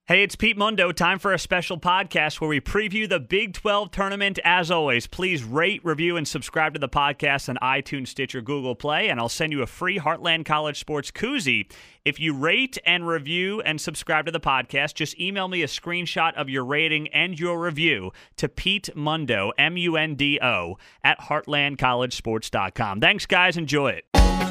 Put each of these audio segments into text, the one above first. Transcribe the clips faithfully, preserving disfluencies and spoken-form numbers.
Hey, it's Pete Mundo. Time for a special podcast where we preview the Big twelve tournament. As always, please rate, review, and subscribe to the podcast on iTunes, Stitcher, Google Play, and I'll send you a free Heartland College Sports koozie. If you rate and review and subscribe to the podcast, just email me a screenshot of your rating and your review to Pete Mundo, M U N D O, at heartland college sports dot com. Thanks, guys. Enjoy it.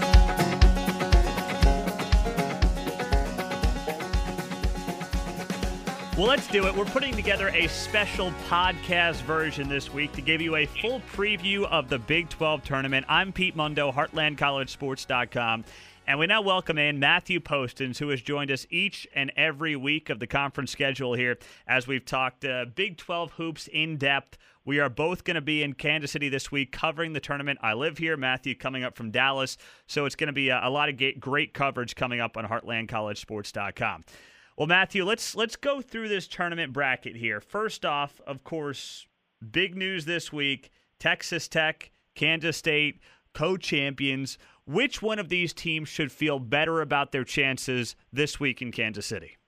Well, let's do it. We're putting together a special podcast version this week to give you a full preview of the Big twelve tournament. I'm Pete Mundo, heartland college sports dot com, and we now welcome in Matthew Postins, who has joined us each and every week of the conference schedule here as we've talked uh, Big twelve hoops in depth. We are both going to be in Kansas City this week covering the tournament. I live here, Matthew coming up from Dallas, so it's going to be a, a lot of great coverage coming up on heartland college sports dot com. Well, Matthew, let's let's go through this tournament bracket here. First off, of course, big news this week, Texas Tech, Kansas State, co-champions. Which one of these teams should feel better about their chances this week in Kansas City?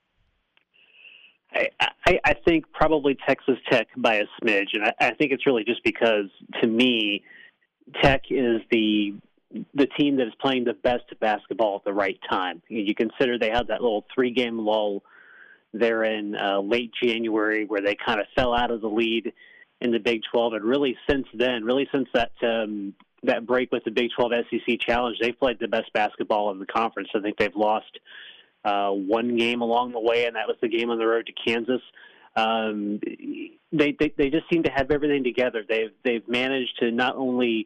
I, I, I think probably Texas Tech by a smidge, and I, I think it's really just because, to me, Tech is the the team that is playing the best basketball at the right time. You consider they had that little three-game lull there in uh, late January where they kind of fell out of the lead in the Big twelve, and really since then, really since that um, that break with the Big twelve S E C Challenge, they've played the best basketball in the conference. I think they've lost uh, one game along the way, and that was the game on the road to Kansas. Um, they, they they just seem to have everything together. They've they've managed to not only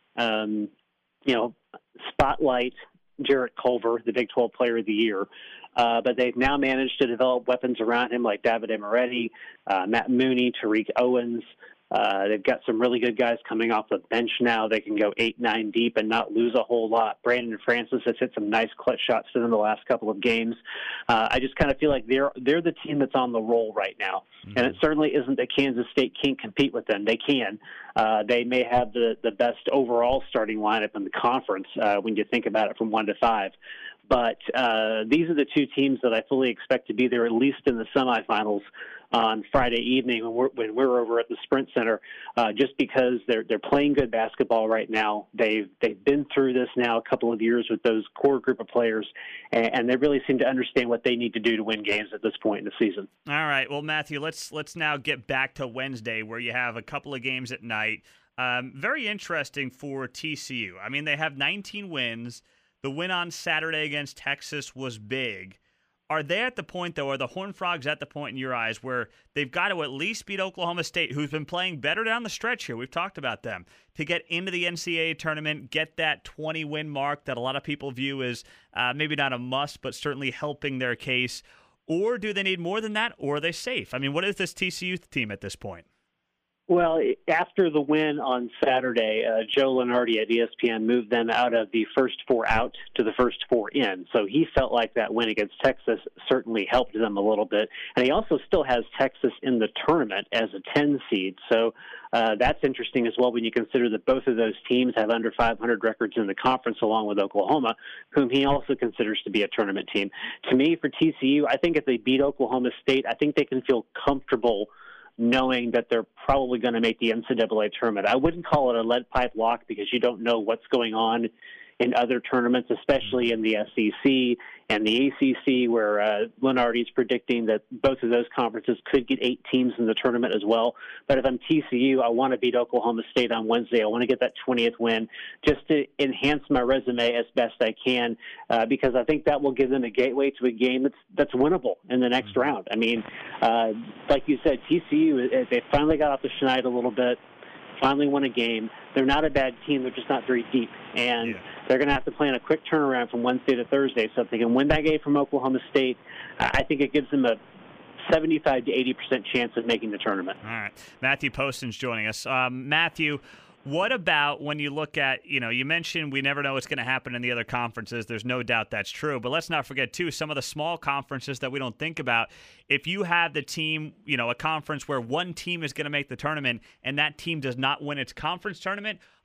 um, you know, spotlight Jarrett Culver, the Big twelve Player of the Year. Uh, but they've now managed to develop weapons around him like David Moretti, uh, Matt Mooney, Tariq Owens. Uh, they've got some really good guys coming off the bench now. They can go eight, nine deep and not lose a whole lot. Brandon Francis has hit some nice clutch shots for them the last couple of games. Uh, I just kind of feel like they're they're the team that's on the roll right now. Mm-hmm. And it certainly isn't that Kansas State can't compete with them. They can. Uh, they may have the, the best overall starting lineup in the conference uh, when you think about it from one to five. But uh, these are the two teams that I fully expect to be there at least in the semifinals on Friday evening when we're, when we're over at the Sprint Center, uh, just because they're they're playing good basketball right now. They've they've been through this now a couple of years with those core group of players, and, and they really seem to understand what they need to do to win games at this point in the season. All right, well, Matthew, let's let's now get back to Wednesday, where you have a couple of games at night. Um, very interesting for T C U. I mean, they have nineteen wins. The win on Saturday against Texas was big. Are they at the point, though, are the Horned Frogs at the point in your eyes where they've got to at least beat Oklahoma State, who's been playing better down the stretch here? We've talked about them. To get into the N C double A tournament, get that twenty-win mark that a lot of people view as uh, maybe not a must, but certainly helping their case. Or do they need more than that, or are they safe? I mean, what is this T C U team at this point? Well, after the win on Saturday, uh, Joe Lunardi at E S P N moved them out of the first four out to the first four in. So he felt like that win against Texas certainly helped them a little bit. And he also still has Texas in the tournament as a ten seed. So uh, that's interesting as well when you consider that both of those teams have under five hundred records in the conference along with Oklahoma, whom he also considers to be a tournament team. To me, for T C U, I think if they beat Oklahoma State, I think they can feel comfortable knowing that they're probably going to make the N C double A tournament. I wouldn't call it a lead pipe lock because you don't know what's going on in other tournaments, especially in the S E C and the A C C, where uh, Lunardi's predicting that both of those conferences could get eight teams in the tournament as well. But if I'm T C U, I want to beat Oklahoma State on Wednesday. I want to get that twentieth win just to enhance my resume as best I can, uh, because I think that will give them a gateway to a game that's that's winnable in the next round. I mean, uh, like you said, T C U, they finally got off the schneid a little bit, finally won a game. They're not a bad team. They're just not very deep. And yeah. They're going to have to plan a quick turnaround from Wednesday to Thursday. So if they can win that game from Oklahoma State, I think it gives them a seventy-five to eighty percent chance of making the tournament. All right. Matthew Poston's joining us. Um, Matthew, what about when you look at, you know, you mentioned we never know what's going to happen in the other conferences. There's no doubt that's true. But let's not forget, too, some of the small conferences that we don't think about. If you have the team, you know, a conference where one team is going to make the tournament and that team does not win its conference tournament,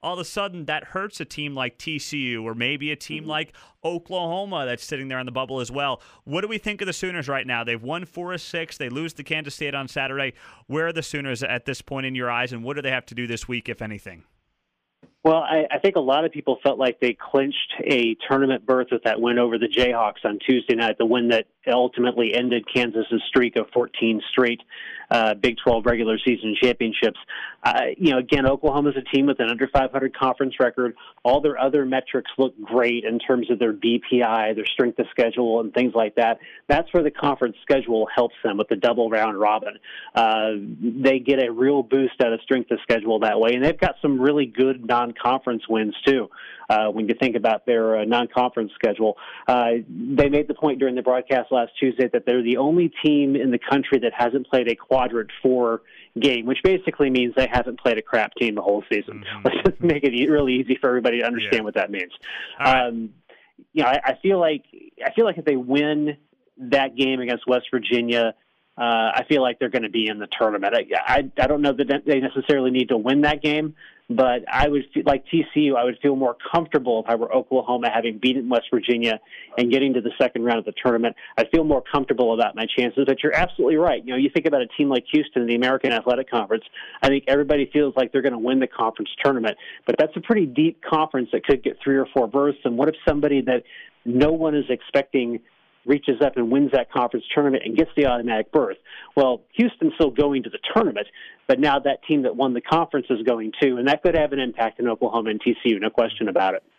all of a sudden that hurts a team like T C U or maybe a team mm-hmm. like Oklahoma that's sitting there on the bubble as well. What do we think of the Sooners right now? They've won four of six. They lose to Kansas State on Saturday. Where are the Sooners at this point in your eyes, and what do they have to do this week, if anything? Well, I, I think a lot of people felt like they clinched a tournament berth with that win over the Jayhawks on Tuesday night, the win that ultimately ended Kansas's streak of fourteen straight uh, Big twelve regular season championships. Uh, you know, again, Oklahoma's a team with an under five hundred conference record. All their other metrics look great in terms of their B P I, their strength of schedule, and things like that. That's where the conference schedule helps them with the double round robin. Uh, they get a real boost out of strength of schedule that way, and they've got some really good non-conference wins too. Uh, when you think about their uh, non-conference schedule, uh, they made the point during the broadcast last Tuesday that they're the only team in the country that hasn't played a quadrant four game, which basically means they haven't played a crap team the whole season. Mm-hmm. Let's just make it e- really easy for everybody to understand yeah. what that means. Right. Um, you know, I, I feel like I feel like if they win that game against West Virginia, uh, I feel like they're going to be in the tournament. I, I I don't know that they necessarily need to win that game, but I would feel, like T C U, I would feel more comfortable if I were Oklahoma, having beaten West Virginia and getting to the second round of the tournament. I'd feel more comfortable about my chances. But you're absolutely right. You know, you think about a team like Houston in the American Athletic Conference. I think everybody feels like they're going to win the conference tournament, but that's a pretty deep conference that could get three or four berths. And what if somebody that no one is expecting reaches up and wins that conference tournament and gets the automatic berth? Well, Houston's still going to the tournament, but now that team that won the conference is going too, and that could have an impact in Oklahoma and T C U, no question about it.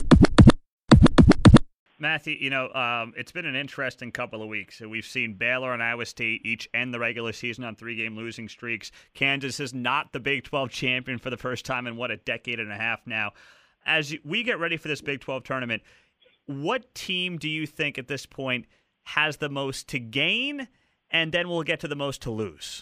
Matthew, you know, um, it's been an interesting couple of weeks. We've seen Baylor and Iowa State each end the regular season on three-game losing streaks. Kansas is not the Big twelve champion for the first time in, what, a decade and a half now. As we get ready for this Big twelve tournament, what team do you think at this point has the most to gain, and then we'll get to the most to lose?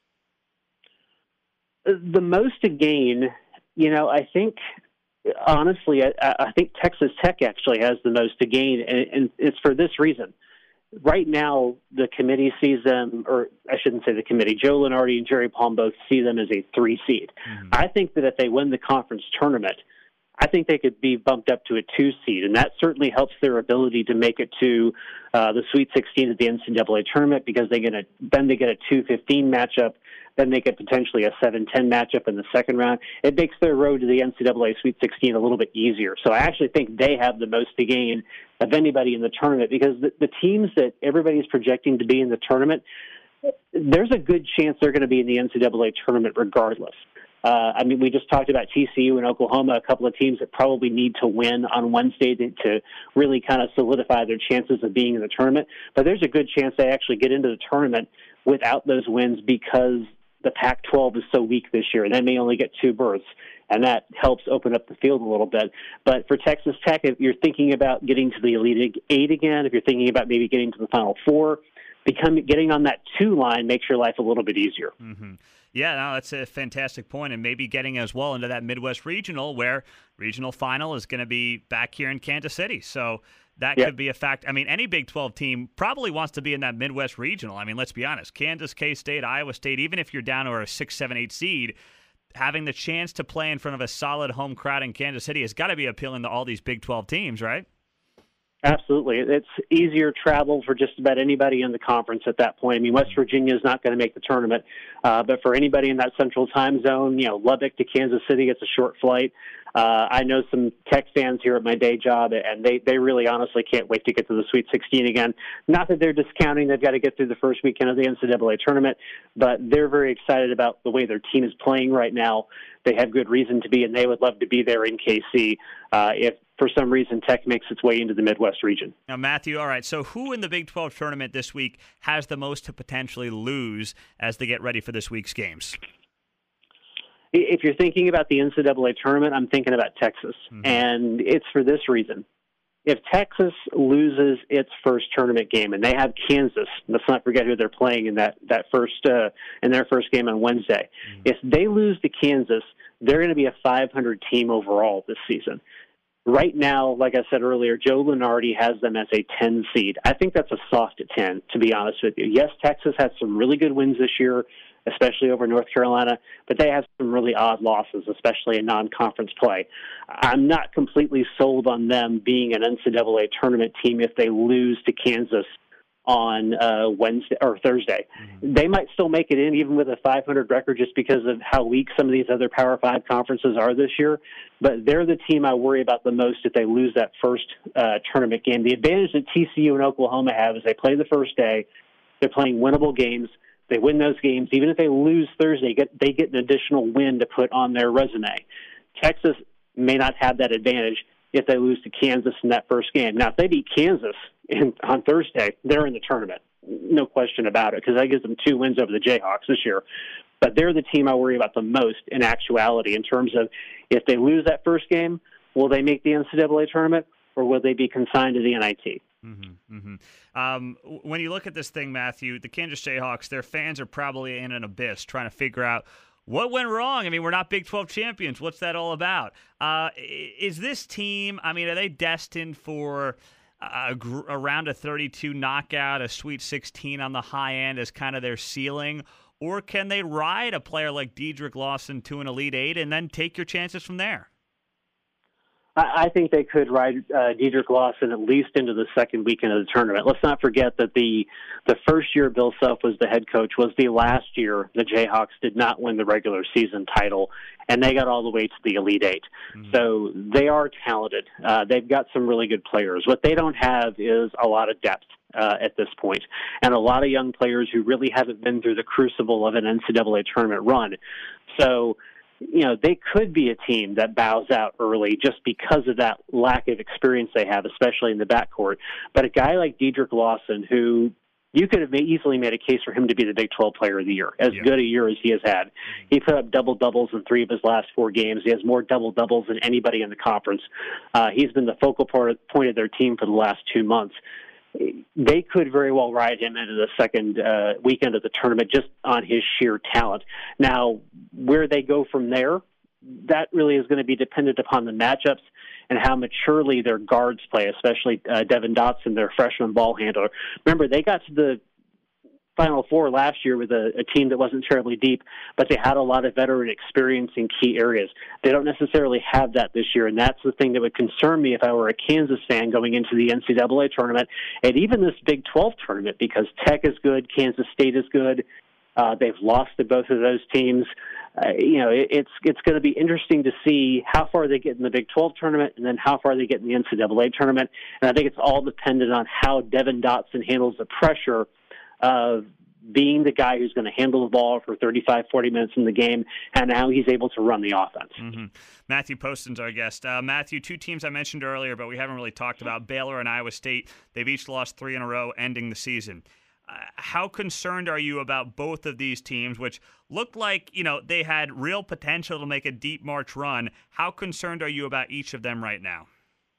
The most to gain, you know, I think, honestly, I, I think Texas Tech actually has the most to gain, and, and it's for this reason. Right now, the committee sees them, or I shouldn't say the committee, Joe Lunardi and Jerry Palm both see them as a three seed. Mm-hmm. I think that if they win the conference tournament, I think they could be bumped up to a two seed, and that certainly helps their ability to make it to uh, the Sweet sixteen at the N C double A tournament, because they get a then they get a two fifteen matchup, then they get potentially a seven ten matchup in the second round. It makes their road to the N C double A Sweet sixteen a little bit easier. So I actually think they have the most to gain of anybody in the tournament, because the, the teams that everybody's projecting to be in the tournament, there's a good chance they're going to be in the N C double A tournament regardless. Uh, I mean, we just talked about T C U and Oklahoma, a couple of teams that probably need to win on Wednesday to, to really kind of solidify their chances of being in the tournament. But there's a good chance they actually get into the tournament without those wins, because the Pac twelve is so weak this year, and they may only get two berths, and that helps open up the field a little bit. But for Texas Tech, if you're thinking about getting to the Elite Eight again, if you're thinking about maybe getting to the Final Four, becoming getting on that two line makes your life a little bit easier. Mm-hmm. Yeah, no, that's a fantastic point, and maybe getting as well into that Midwest Regional, where regional final is going to be back here in Kansas City. So that yep. could be a fact. I mean, any Big twelve team probably wants to be in that Midwest Regional. I mean, let's be honest. Kansas, K-State, Iowa State, even if you're down to a six, seven, eight seed, having the chance to play in front of a solid home crowd in Kansas City has got to be appealing to all these Big twelve teams, right? Absolutely. It's easier travel for just about anybody in the conference at that point. I mean, West Virginia is not going to make the tournament, uh, but for anybody in that central time zone, you know, Lubbock to Kansas City, it's a short flight. Uh, I know some Tech fans here at my day job, and they, they really honestly can't wait to get to the Sweet sixteen again. Not that they're discounting they've got to get through the first weekend of the N C double A tournament, but they're very excited about the way their team is playing right now. They have good reason to be, and they would love to be there in K C uh, if for some reason Tech makes its way into the Midwest region. Now, Matthew, all right, so who in the Big twelve tournament this week has the most to potentially lose as they get ready for this week's games? If you're thinking about the N C double A tournament, I'm thinking about Texas, mm-hmm. and it's for this reason. If Texas loses its first tournament game, and they have Kansas, let's not forget who they're playing in that that first uh, in their first game on Wednesday. Mm-hmm. If they lose to Kansas, they're going to be a five hundred team overall this season. Right now, like I said earlier, Joe Lunardi has them as a ten seed. I think that's a soft at ten, to be honest with you. Yes, Texas had some really good wins this year, especially over North Carolina, but they have some really odd losses, especially in non-conference play. I'm not completely sold on them being an N C double A tournament team if they lose to Kansas on uh, Wednesday or Thursday. Mm-hmm. They might still make it in even with a five hundred record just because of how weak some of these other Power Five conferences are this year. But they're the team I worry about the most if they lose that first uh, tournament game. The advantage that T C U and Oklahoma have is they play the first day. They're playing winnable games. They win those games. Even if they lose Thursday, get, they get an additional win to put on their resume. Texas may not have that advantage if they lose to Kansas in that first game. Now, if they beat Kansas in, on Thursday, they're in the tournament. No question about it, because that gives them two wins over the Jayhawks this year. But they're the team I worry about the most in actuality in terms of if they lose that first game, will they make the N C double A tournament or will they be consigned to the N I T? Mm-hmm, mm-hmm. Um, when you look at this thing, Matthew, the Kansas Jayhawks, their fans are probably in an abyss trying to figure out what went wrong? I mean, we're not Big twelve champions. What's that all about? Uh, is this team, I mean, are they destined for a, a round of thirty-two knockout, a Sweet sixteen on the high end as kind of their ceiling? Or can they ride a player like Dedrick Lawson to an Elite Eight and then take your chances from there? I think they could ride uh, Dedrick Lawson at least into the second weekend of the tournament. Let's not forget that the the first year Bill Self was the head coach was the last year the Jayhawks did not win the regular season title, and they got all the way to the Elite Eight. Mm-hmm. So they are talented. Uh, they've got some really good players. What they don't have is a lot of depth uh, at this point, and a lot of young players who really haven't been through the crucible of an N C double A tournament run. So you know, they could be a team that bows out early just because of that lack of experience they have, especially in the backcourt. But a guy like Dedrick Lawson, who you could have easily made a case for him to be the Big twelve Player of the Year, as yeah. good a year as he has had. He put up double-doubles in three of his last four games. He has more double-doubles than anybody in the conference. Uh, he's been the focal point of their team for the last two months. They could very well ride him into the second uh, weekend of the tournament just on his sheer talent. Now, where they go from there, that really is going to be dependent upon the matchups and how maturely their guards play, especially uh, Devin Dotson, their freshman ball handler. Remember, they got to the Final Four last year with a, a team that wasn't terribly deep, but they had a lot of veteran experience in key areas. They don't necessarily have that this year, and that's the thing that would concern me if I were a Kansas fan going into the N C double A tournament and even this Big twelve tournament, because Tech is good, Kansas State is good. Uh, they've lost to both of those teams. Uh, you know, it, it's it's going to be interesting to see how far they get in the Big twelve tournament and then how far they get in the N C double A tournament. And I think it's all dependent on how Devin Dotson handles the pressure of being the guy who's going to handle the ball for thirty-five, forty minutes in the game, and how he's able to run the offense. Mm-hmm. Matthew Poston's our guest. Uh, Matthew, two teams I mentioned earlier, but we haven't really talked about, Baylor and Iowa State. They've each lost three in a row, ending the season. Uh, how concerned are you about both of these teams, which looked like, you know, they had real potential to make a deep March run? How concerned are you about each of them right now?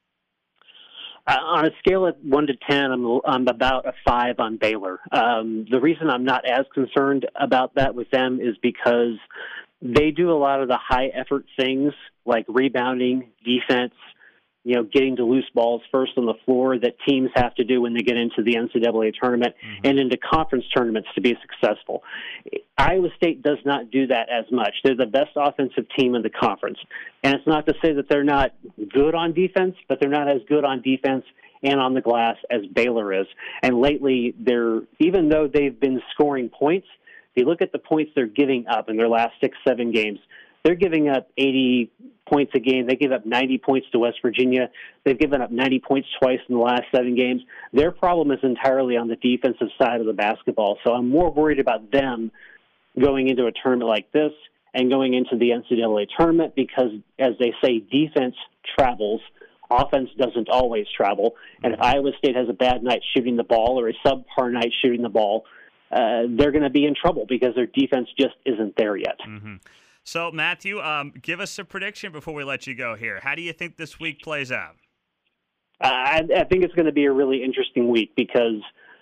Uh, on a scale of one to ten, I'm, I'm about a five on Baylor. Um, the reason I'm not as concerned about that with them is because they do a lot of the high-effort things like rebounding, defense, you know, getting to loose balls first on the floor that teams have to do when they get into the N C double A tournament mm-hmm. and into conference tournaments to be successful. Iowa State does not do that as much. They're the best offensive team in the conference. And it's not to say that they're not good on defense, but they're not as good on defense and on the glass as Baylor is. And lately, they're even though they've been scoring points, if you look at the points they're giving up in their last six, seven games, they're giving up eighty points a game. They give up ninety points to West Virginia. They've given up ninety points twice in the last seven games. Their problem is entirely on the defensive side of the basketball. So I'm more worried about them going into a tournament like this and going into the N C double A tournament because, as they say, defense travels. Offense doesn't always travel. And if Iowa State has a bad night shooting the ball or a subpar night shooting the ball, uh, they're going to be in trouble because their defense just isn't there yet. Mm-hmm. So, Matthew, um, give us a prediction before we let you go here. How do you think this week plays out? Uh, I, I think it's going to be a really interesting week because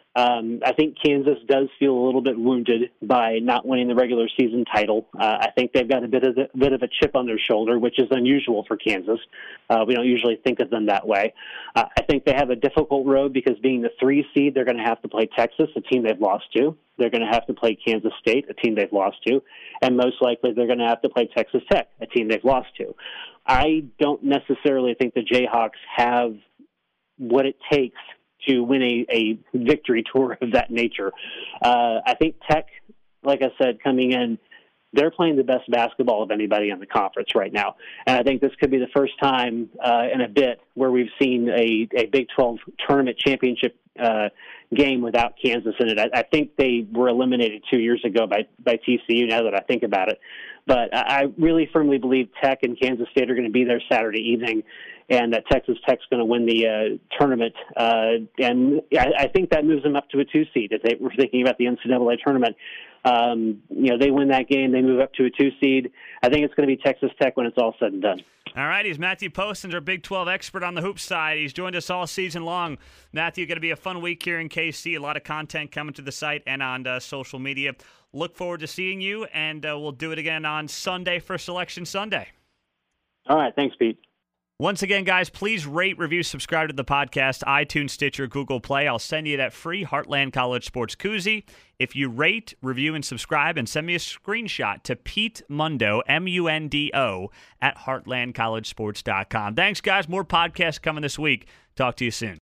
Um, I think Kansas does feel a little bit wounded by not winning the regular season title. Uh, I think they've got a bit of a bit of a chip on their shoulder, which is unusual for Kansas. Uh, we don't usually think of them that way. Uh, I think they have a difficult road because being the three seed, they're going to have to play Texas, a team they've lost to. They're going to have to play Kansas State, a team they've lost to. And most likely they're going to have to play Texas Tech, a team they've lost to. I don't necessarily think the Jayhawks have what it takes to win a, a victory tour of that nature. Uh, I think Tech, like I said, coming in, they're playing the best basketball of anybody in the conference right now. And I think this could be the first time uh, in a bit where we've seen a, a Big twelve tournament championship uh, game without Kansas in it. I, I think they were eliminated two years ago by, by T C U, now that I think about it. But I really firmly believe Tech and Kansas State are going to be there Saturday evening, and that Texas Tech's going to win the uh, tournament. Uh, and I, I think that moves them up to a two seed. If they were thinking about the N C double A tournament, um, you know, they win that game, they move up to a two seed. I think it's going to be Texas Tech when it's all said and done. All right, he's Matthew Postins, our Big twelve expert on the hoop side. He's joined us all season long. Matthew, going to be a fun week here in K C. A lot of content coming to the site and on uh, social media. Look forward to seeing you, and uh, we'll do it again on Sunday for Selection Sunday. All right, thanks, Pete. Once again, guys, please rate, review, subscribe to the podcast, iTunes, Stitcher, Google Play. I'll send you that free Heartland College Sports koozie. If you rate, review, and subscribe, and send me a screenshot to Pete Mundo, M U N D O, at heartland college sports dot com. Thanks, guys. More podcasts coming this week. Talk to you soon.